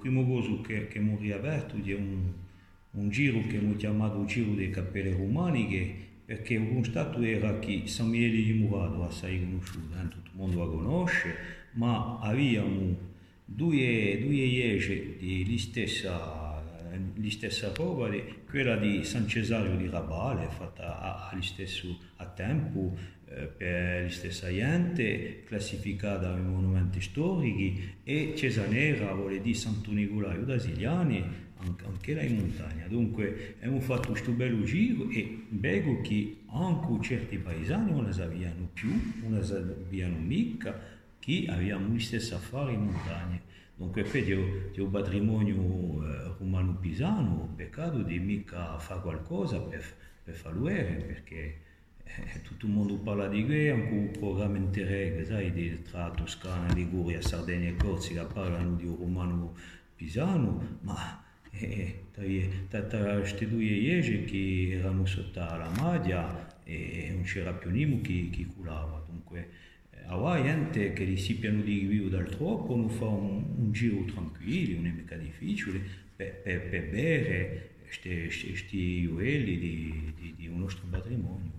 primo coso che abbiamo riaperto è un giro che abbiamo chiamato Giro delle Cappelle Romaniche, perché il constato era che San Michele di Murano è assai conosciuto, tutto il mondo la conosce, ma abbiamo due chiese di stessa roba, quella di San Cesario di Rabale, fatta allo stesso a tempo, per la stessa gente, classificata come monumenti storici, e Cesanera, vuole dire Santo Nicolaio d'Asiliani, anche là in montagna. Dunque abbiamo fatto questo bello giro e vedo che anche certi paesani non ne sapevano più, non ne sapevano mica, che abbiamo gli stessi affari in montagna. Dunque poi c'è un patrimonio romano pisano, peccato di mica fare qualcosa per farlo vedere, perché tutto il mondo parla di che, anche un programma interreg, sai, tra Toscana, Liguria, Sardegna e Corsica parlano di un romano pisano, ma tra queste due chiese che erano sotto la maglia e non c'era più nessuno che curava. Dunque, a gente che li si piano di vivo dal troppo non fa un giro tranquillo, non è mica difficile, per bere questi gioielli di un nostro patrimonio.